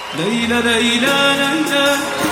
لیلا لیلا لیلا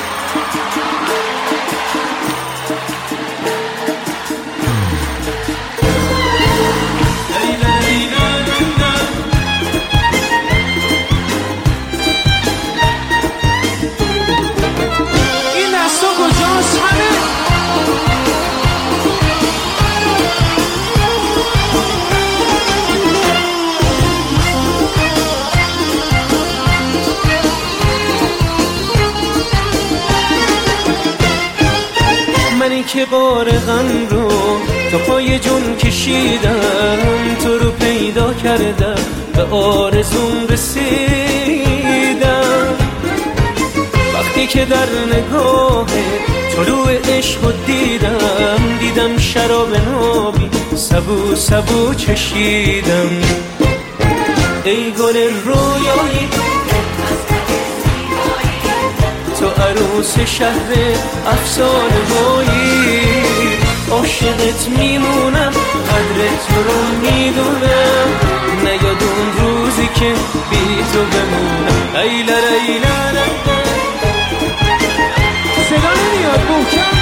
منی که بار غم رو تا پای جون کشیدم، تو رو پیدا کردم به آرزوم رسیدم. وقتی که در نگاه طلوع عشق دیدم شراب نابی سبو سبو چشیدم. ای گل رویایی تو عروس شهر افسانه هایی، عاشقت میمونم قدر تو رو میدونم، نیاد اون روزی که بی تو بمونم. لیلا لیلا لیلا صدا نمیاد محکم.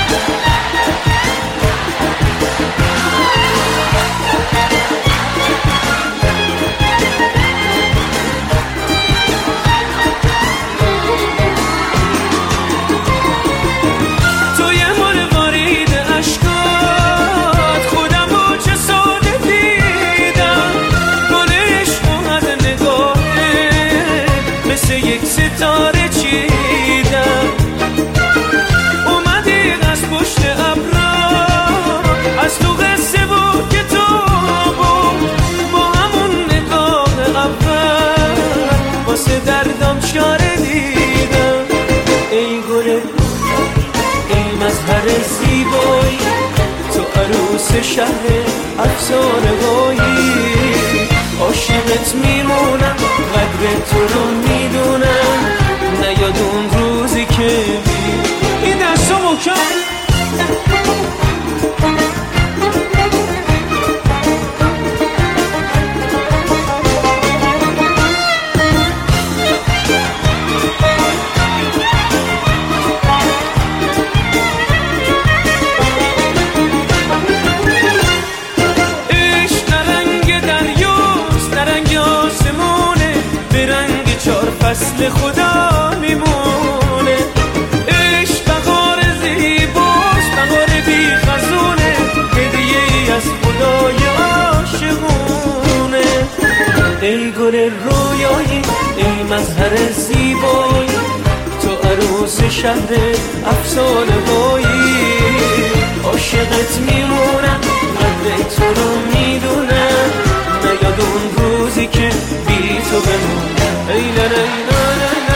ستاره چیدم اومدی از پشت ابرا، از تو قصه و کتاب با همون نگاه اول واسه دردم چاره دیدم. ای گل ای مظهر زیبایی تو عروس شهر افسانه هایی، عاشقت میمونم قدر تو رو میدونم، نیاد اون روزی که این دستا محکم. فصل خدا میمونه، عشق بهار زیباست بهار بی خزونه، هدیه ای از خدای عاشقونه. ای گل رویایی ای مظهر زیبایی تو عروس شهر افسانه هایی، عاشقت میمونم قدر تو رو میدونم، نیاد اون روزی که بی تو بمونم. لیلا لیلا لیلا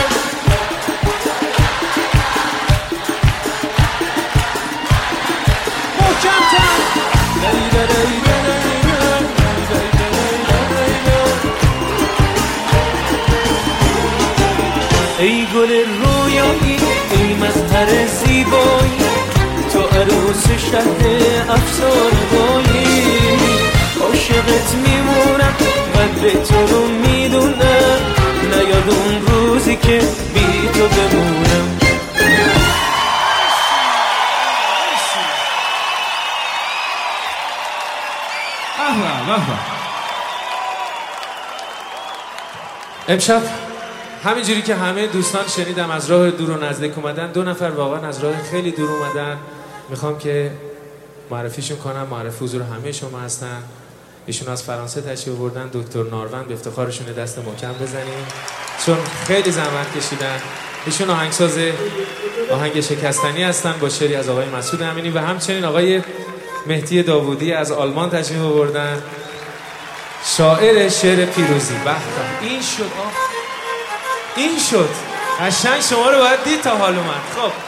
محکم‌تر. لیلا لیلا لیلا ای گل رویایی ای مظهر زیبایی تو عروس شهر افسانه هایی، عاشقت میمونم قدر تو رو میدونم، نیاد اون روزی که بی تو بمونم. امشب همینجوری که همه دوستان شنیدم از راه دور و نزدیک اومدن، 2 نفر واقعا از راه خیلی دور اومدن، میخوام که معرفیشون کنم. معرفی حضور همه شما هستن. ایشون از فرانسه تشریف آوردن، دکتر ناروند، به افتخارشون دست محکم بزنیم چون خیلی زحمت کشیدن. ایشون آهنگساز آهنگ شکستنی هستن با شعری از آقای مسعود امینی و همچنین آقای مهدی داوودی از آلمان تشریف آوردن، شاعر شعر پیروزی. به این شد این شد قشنگ، شما رو باید دید تا حال اومد. خب